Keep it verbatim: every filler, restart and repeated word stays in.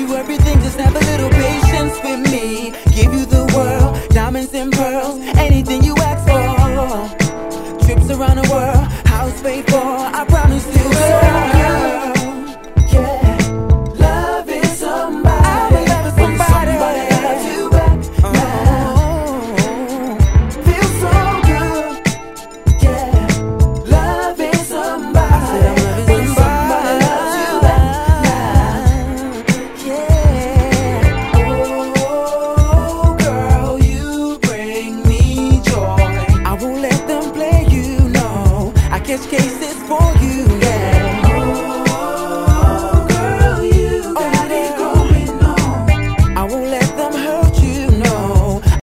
you everything, just have a little patience with me. Give you